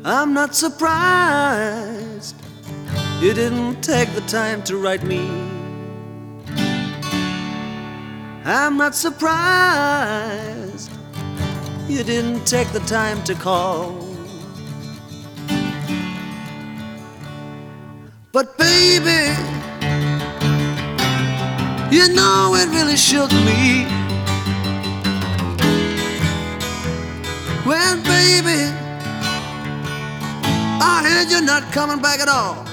I'm not surprised you didn't take the time to write me. I'm not surprised you didn't take the time to call. But baby, you know it really shook me when, baby, I heard you're not coming back at all.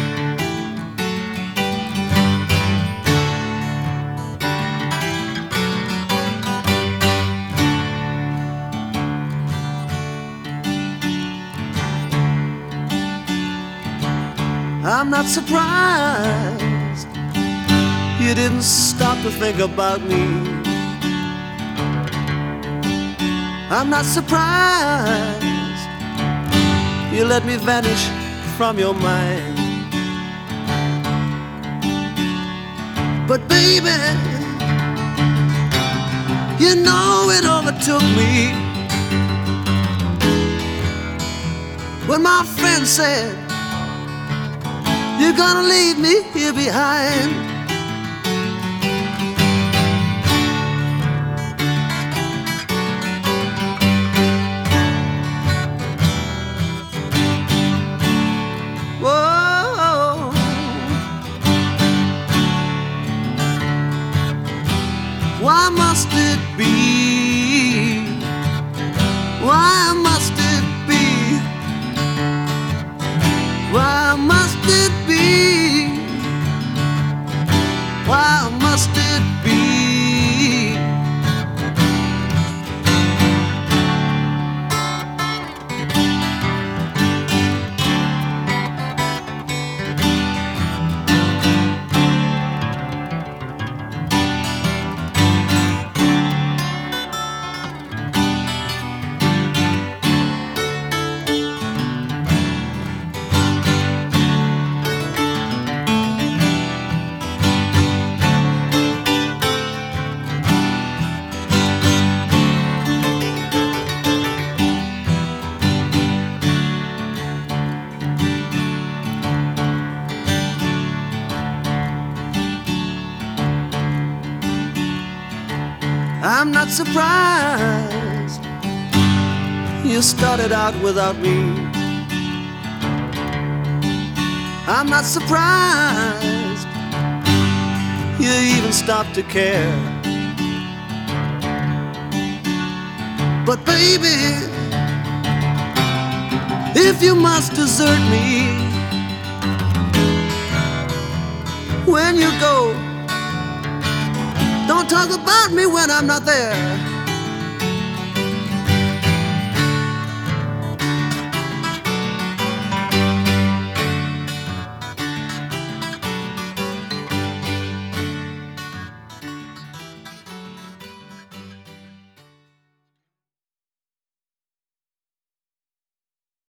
I'm not surprised you didn't stop to think about me. I'm not surprised you let me vanish from your mind. But baby, you know it overtook me when my friend said, "You're gonna leave me here behind." Whoa. Why must it be? Why must it be? Why must it be? Why must it be? I'm not surprised you started out without me. I'm not surprised you even stopped to care. But baby, if you must desert me when you go, don't talk about me when I'm not there.